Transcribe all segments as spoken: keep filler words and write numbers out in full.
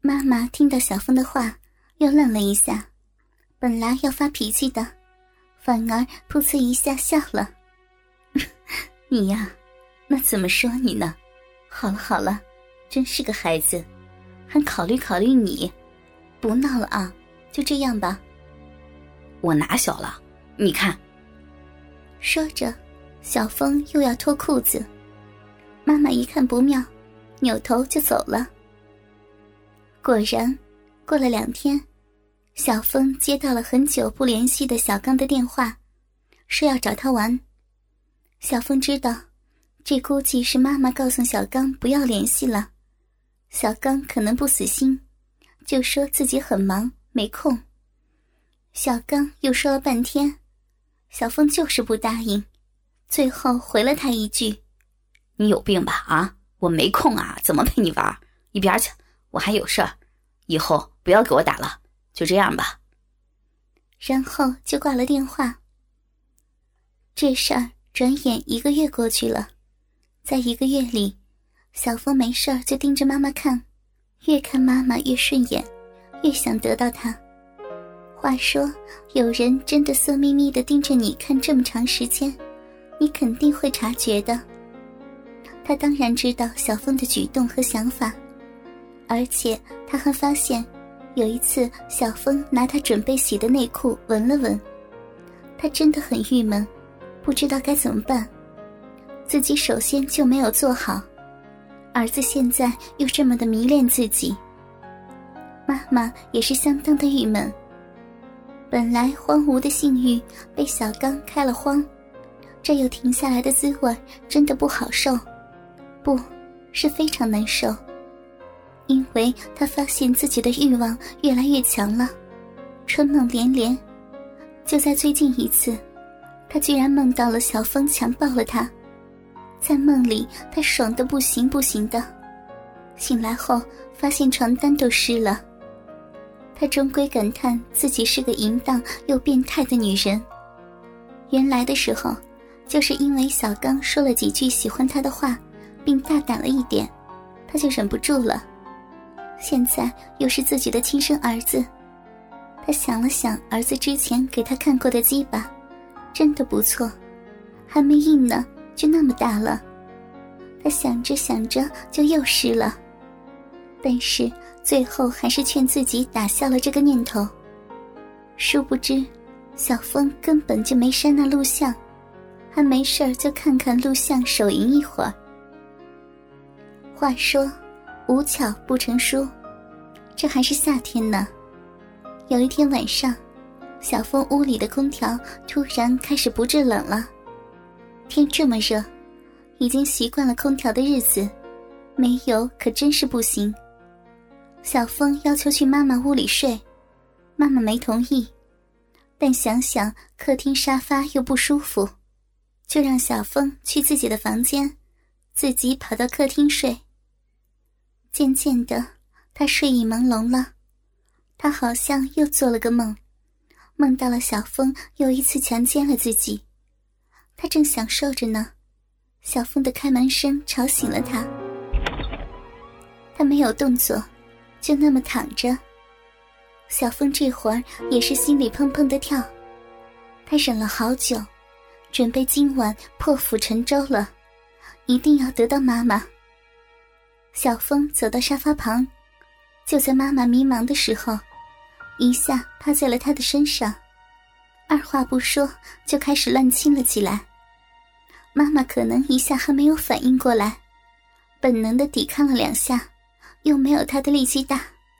妈妈听到小峰的话，又愣了一下，本来要发脾气的，反而噗呲一下笑了。你呀，那怎么说你呢？好了好了，真是个孩子，还考虑考虑你，不闹了啊，就这样吧。 我哪小了？你看。 说着，小峰又要脱裤子，妈妈一看不妙，扭头就走了。果然，过了两天，小峰接到了很久不联系的小刚的电话，说要找他玩。小峰知道，这估计是妈妈告诉小刚不要联系了。小刚可能不死心，就说自己很忙，没空。小刚又说了半天，小峰就是不答应，最后回了他一句： 你有病吧啊，我没空啊，怎么陪你玩？一边去，我还有事儿，以后不要给我打了，就这样吧。 然后就挂了电话。这事儿转眼一个月过去了，在一个月里，小峰没事儿就盯着妈妈看，越看妈妈越顺眼，越想得到她。话说，有人真的色眯眯地盯着你看这么长时间，你肯定会察觉的。他当然知道小峰的举动和想法，而且他还发现有一次小峰拿他准备洗的内裤闻了闻，他真的很郁闷，不知道该怎么办。自己首先就没有做好，儿子现在又这么的迷恋自己，妈妈也是相当的郁闷。本来荒芜的性欲被小刚开了荒，这又停下来的滋味真的不好受，不是非常难受。因为他发现自己的欲望越来越强了，春梦连连。就在最近一次，他居然梦到了小峰强暴了他，在梦里他爽得不行不行的，醒来后发现床单都湿了。他终归感叹自己是个淫荡又变态的女人。原来的时候，就是因为小刚说了几句喜欢他的话，并大胆了一点，他就忍不住了。现在又是自己的亲生儿子，他想了想儿子之前给他看过的鸡巴，真的不错，还没硬呢就那么大了。他想着想着就又湿了，但是最后还是劝自己打消了这个念头。殊不知小峰根本就没删那录像，还没事儿就看看录像手淫一会儿。话说无巧不成书，这还是夏天呢。有一天晚上，小峰屋里的空调突然开始不制冷了。天这么热，已经习惯了空调的日子，没有可真是不行。小峰要求去妈妈屋里睡，妈妈没同意，但想想客厅沙发又不舒服，就让小峰去自己的房间，自己跑到客厅睡。渐渐的，他睡意朦胧了，他好像又做了个梦，梦到了小峰又一次强奸了自己。他正享受着呢，小峰的开门声吵醒了他。他没有动作，就那么躺着。小峰这会儿也是心里砰砰的跳，他忍了好久，准备今晚破釜沉舟了，一定要得到妈妈。小峰走到沙发旁，就在妈妈迷茫的时候，一下趴在了她的身上，二话不说就开始乱亲了起来。妈妈可能一下还没有反应过来，本能的抵抗了两下，又没有她的力气大。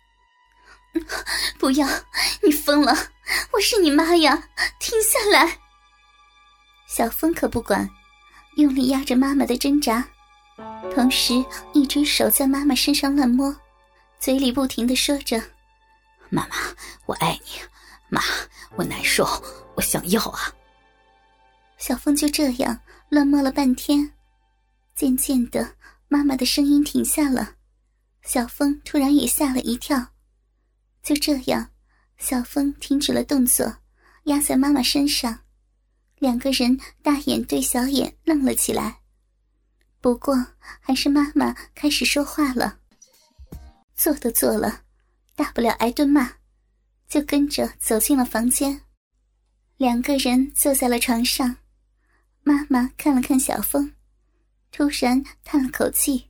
不要，你疯了，我是你妈呀，停下来。小峰可不管，用力压着妈妈的挣扎，同时一只手在妈妈身上乱摸，嘴里不停地说着： 妈妈，我爱你，妈，我难受，我想要啊。 小峰就这样乱摸了半天，渐渐的妈妈的声音停下了，小峰突然也吓了一跳。就这样，小峰停止了动作，压在妈妈身上，两个人大眼对小眼愣了起来。不过还是妈妈开始说话了：做都做了， 大不了挨顿骂，就跟着走进了房间。两个人坐在了床上，妈妈看了看小峰，突然叹了口气：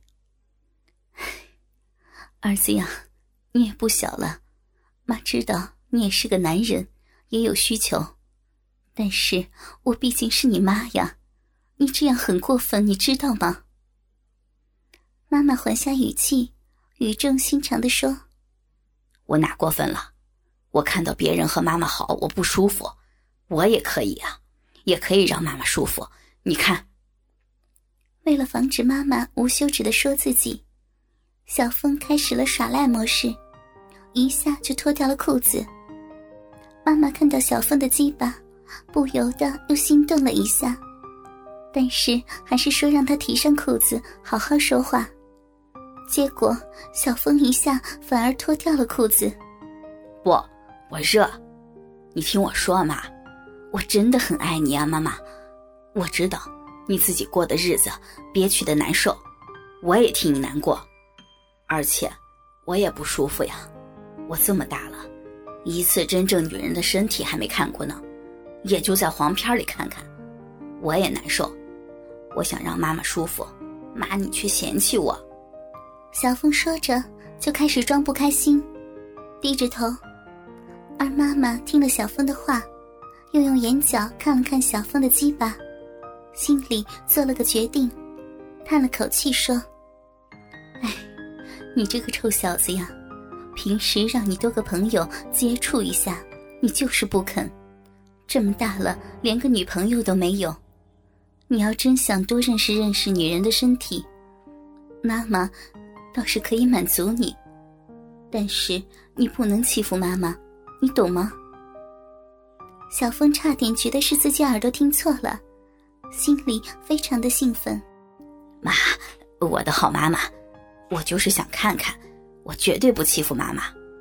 儿子呀，你也不小了，妈知道你也是个男人，也有需求，但是我毕竟是你妈呀，你这样很过分，你知道吗？妈妈缓下语气，语重心长地说： 我哪过分了？我看到别人和妈妈好，我不舒服，我也可以啊，也可以让妈妈舒服。你看。 为了防止妈妈无休止地说自己，小峰开始了耍赖模式，一下就脱掉了裤子。妈妈看到小峰的鸡巴，不由得又心动了一下，但是还是说让他提上裤子好好说话。结果小峰一下反而脱掉了裤子。 不，我热，你听我说嘛，我真的很爱你啊，妈妈。我知道你自己过的日子憋屈的难受，我也替你难过，而且我也不舒服呀。我这么大了，一次真正女人的身体还没看过呢，也就在黄片里看看，我也难受。我想让妈妈舒服，妈你却嫌弃我。 小峰说着就开始装不开心，低着头。而妈妈听了小峰的话，又用眼角看了看小峰的鸡巴，心里做了个决定，叹了口气说：哎，你这个臭小子呀，平时让你多个朋友接触一下，你就是不肯，这么大了连个女朋友都没有。你要真想多认识认识女人的身体，妈妈倒是可以满足你，但是你不能欺负妈妈，你懂吗？小峰差点觉得是自己耳朵听错了，心里非常的兴奋。 妈，我的好妈妈，我就是想看看，我绝对不欺负妈妈。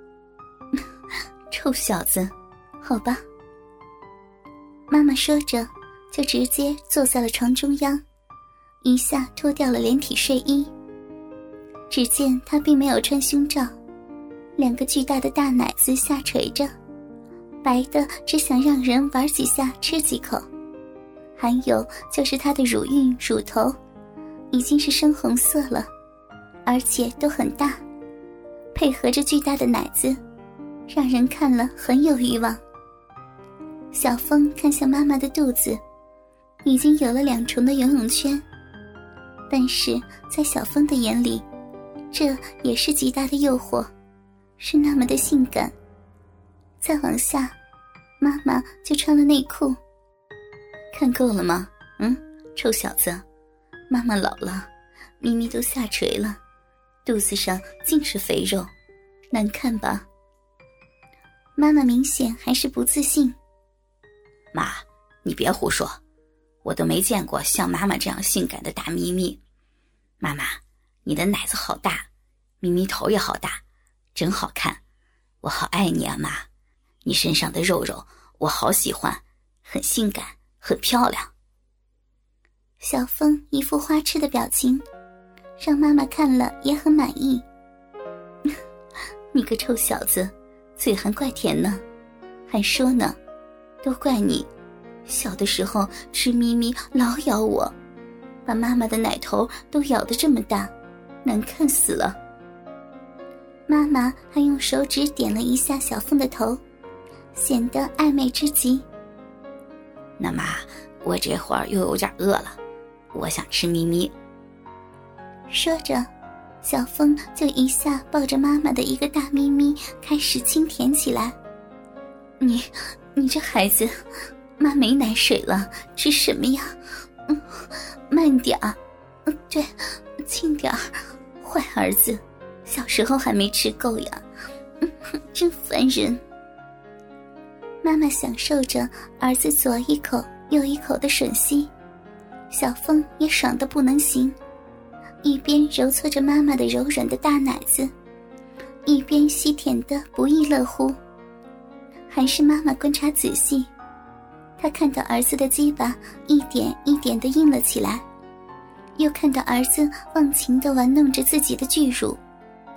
臭小子，好吧。妈妈说着就直接坐在了床中央，一下脱掉了连体睡衣。只见她并没有穿胸罩，两个巨大的大奶子下垂着，白的只想让人玩几下吃几口。还有就是她的乳晕乳头已经是深红色了，而且都很大，配合着巨大的奶子，让人看了很有欲望。小峰看向妈妈的肚子，已经有了两重的游泳圈，但是在小峰的眼里，这也是极大的诱惑，是那么的性感。再往下，妈妈就穿了内裤。看够了吗？嗯，臭小子，妈妈老了，咪咪都下垂了，肚子上尽是肥肉，难看吧？妈妈明显还是不自信。 妈，你别胡说，我都没见过像妈妈这样性感的大咪咪。妈妈，你的奶子好大，咪咪头也好大，真好看，我好爱你啊妈，你身上的肉肉我好喜欢，很性感，很漂亮。 小峰一副花痴的表情，让妈妈看了也很满意。你个臭小子，嘴还怪甜呢，还说呢，都怪你，小的时候吃咪咪老咬我，把妈妈的奶头都咬得这么大，难看死了。妈妈还用手指点了一下小峰的头，显得暧昧之极。 那妈，我这会儿又有点饿了，我想吃咪咪。 说着，小峰就一下抱着妈妈的一个大咪咪开始轻舔起来。你你这孩子，妈没奶水了，吃什么呀？嗯，慢点儿，嗯，对，轻点儿，坏儿子，小时候还没吃够呀，嗯，真烦人。妈妈享受着儿子左一口右一口的吮吸，小峰也爽得不能行，一边揉搓着妈妈的柔软的大奶子，一边吸舔得不亦乐乎。还是妈妈观察仔细，她看到儿子的鸡巴一点一点地硬了起来，又看到儿子忘情地玩弄着自己的巨乳，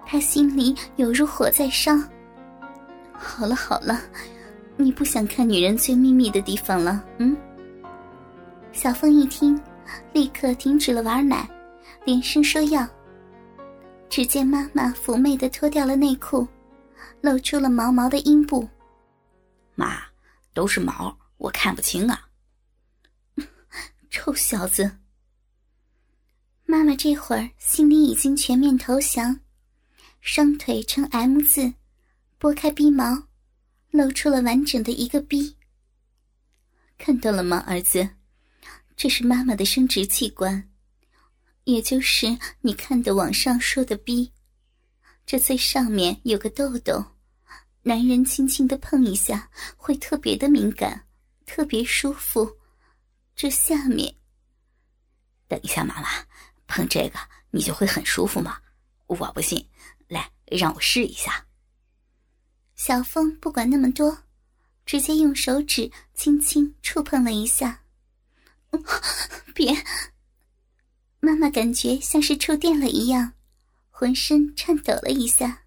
他心里有如火在烧。好了好了，你不想看女人最秘密的地方了，嗯？小凤一听，立刻停止了玩奶，连声说要。只见妈妈妩媚地脱掉了内裤，露出了毛毛的阴部。 妈，都是毛，我看不清啊。 臭小子。妈妈这会儿心里已经全面投降，双腿呈 M 字，拨开逼毛，露出了完整的一个逼。看到了吗，儿子？这是妈妈的生殖器官，也就是你看的网上说的逼。这最上面有个痘痘，男人轻轻地碰一下会特别的敏感，特别舒服。这下面…… 等一下妈妈，碰这个你就会很舒服吗？我不信，来，让我试一下。 小凤不管那么多，直接用手指轻轻触碰了一下。别！妈妈感觉像是触电了一样，浑身颤抖了一下。